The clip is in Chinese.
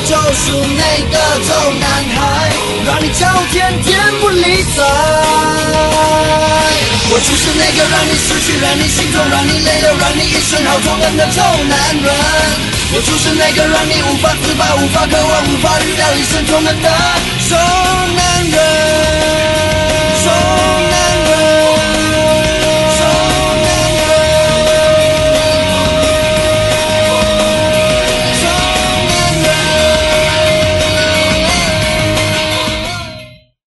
救赎那个臭男孩，让你叫天天不理睬。我就是那个让你失去，让你心痛，让你泪流，让你一生好痛恨的臭男人。我就是那个让你无法自拔、无法渴望、无法预料一生痛恨的臭